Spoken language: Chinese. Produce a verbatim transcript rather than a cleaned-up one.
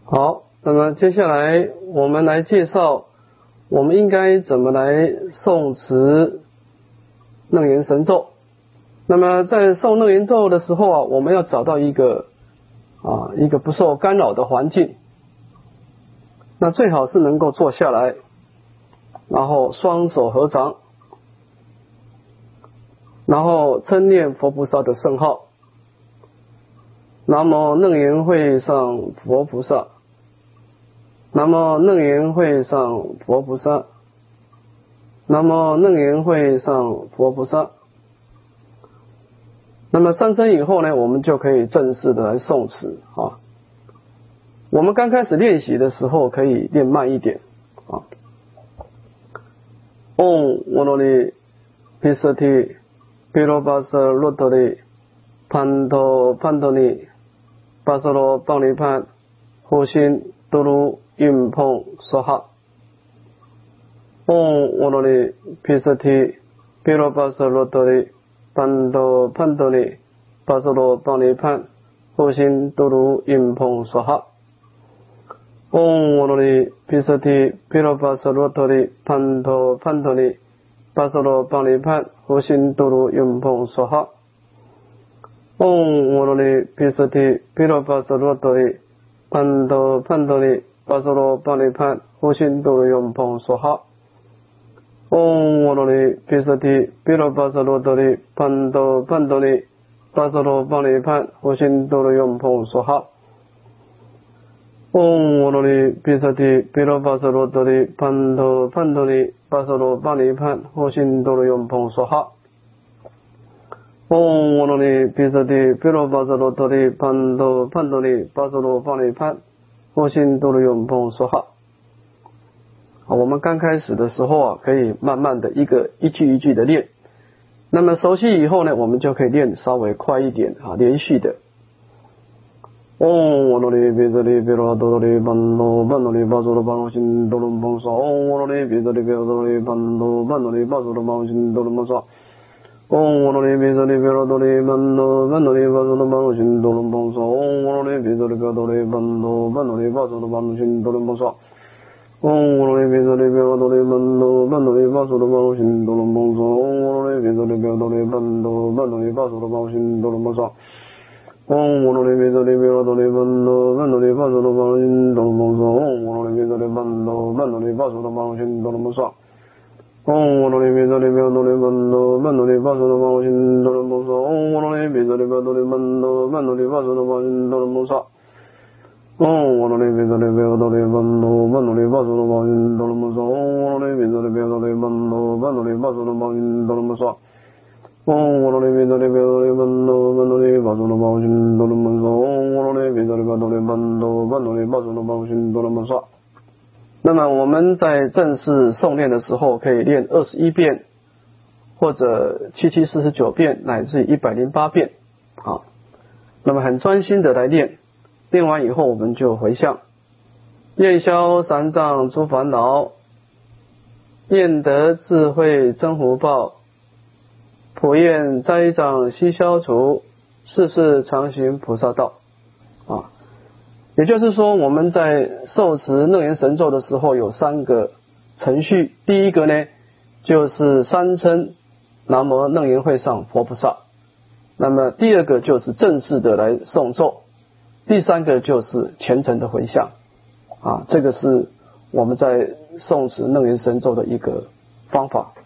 好，那么接下来我们来介绍我们应该怎么来诵持楞严神咒。那么在诵楞严咒的时候啊，我们要找到一个啊一个不受干扰的环境，那最好是能够坐下来，然后双手合掌，然后称念佛菩萨的圣号，南无楞严会上佛菩萨，南无楞严会上佛菩萨，南无楞严会上佛菩萨。那么三声以后呢，我们就可以正式的来诵持啊。我们刚开始练习的时候可以练慢一点啊。嗡我罗里毗舍提毗罗巴舍罗多里潘多潘多尼巴舍罗邦尼潘呼心多鲁印碰娑哈。嗡我罗里毗舍提毗罗巴舍罗多里潘多潘多尼巴舍罗邦尼潘呼心多鲁印碰娑哈。嗡我罗里毗舍提毗罗巴舍罗多里潘多潘多尼巴舍罗邦尼潘呼心多鲁印碰娑哈。嗡我罗里毗舍提毗罗巴舍罗多里潘多潘多尼巴舍罗邦尼潘呼心多鲁印碰娑哈。嗡我罗里毗舍提毗罗巴舍罗多里潘多潘多尼巴舍罗邦尼潘呼心多鲁印碰娑哈。嗡我罗里毗舍提毗罗巴舍罗多里潘多潘多尼巴舍罗邦尼潘呼心多鲁印碰娑哈。嗡我罗里毗舍提毗罗巴舍罗多里潘多潘多尼巴舍罗邦尼潘呼心多鲁印碰娑哈。好，我们刚开始的时候啊，可以慢慢的一个一句一句的练。那么熟悉以后呢，我们就可以练稍微快一点啊，连续的。嗡我罗里毗舍提毗罗多里潘多潘多尼巴舍罗邦呼心多鲁印碰娑。嗡我罗里毗舍提毗罗多里潘多潘多尼巴舍罗邦呼心多鲁印碰娑。嗡我罗里毗舍提毗罗多里潘多潘多尼巴舍罗邦呼心多鲁印碰娑。嗡我罗里毗舍提毗罗多里潘多潘多尼巴舍罗邦呼心多鲁印碰娑。嗡我罗里毗舍提毗罗多里潘多潘多尼巴舍罗邦呼心多鲁印碰娑。嗡我罗里毗舍提毗罗多里潘多潘多尼巴舍罗邦呼心多鲁印碰娑。嗡我罗里毗舍提毗罗多里潘多潘多尼巴舍罗邦呼心多鲁印碰娑。嗡我罗里毗舍提潘多潘多尼巴舍罗邦呼心多鲁印碰娑。嗡我罗里毗舍提毗罗多里潘多潘多尼巴舍罗邦呼心多鲁印碰娑。嗡我罗里毗舍提毗罗多里潘多潘多尼巴舍罗邦呼心多鲁印碰娑。嗡我罗里毗舍提毗罗多里潘多潘多尼巴舍罗邦呼心多鲁印碰娑。嗡我罗里毗舍提毗罗多里潘多潘多尼巴舍罗邦呼心多鲁印碰娑。嗡我罗里毗舍提毗罗多里潘多潘多尼巴舍罗邦呼心多鲁印碰娑。嗡我罗里毗舍提毗罗多里潘多潘多尼巴舍罗邦呼心多鲁印碰娑。那么我们在正式诵念的时候，可以练二十一遍，或者七七四十九遍，乃至一百零八遍啊。那么很专心的来练，练完以后我们就回向，愿消三障诸烦恼，愿得智慧真福报，普愿灾障悉消除，世世常行菩萨道啊。也就是说，我们在受持楞严神咒的时候有三个程序。第一个呢，就是三称南无楞严会上佛菩萨。那么第二个就是正式的来诵咒。第三个就是虔诚的回向啊，这个是我们在诵持楞严神咒的一个方法。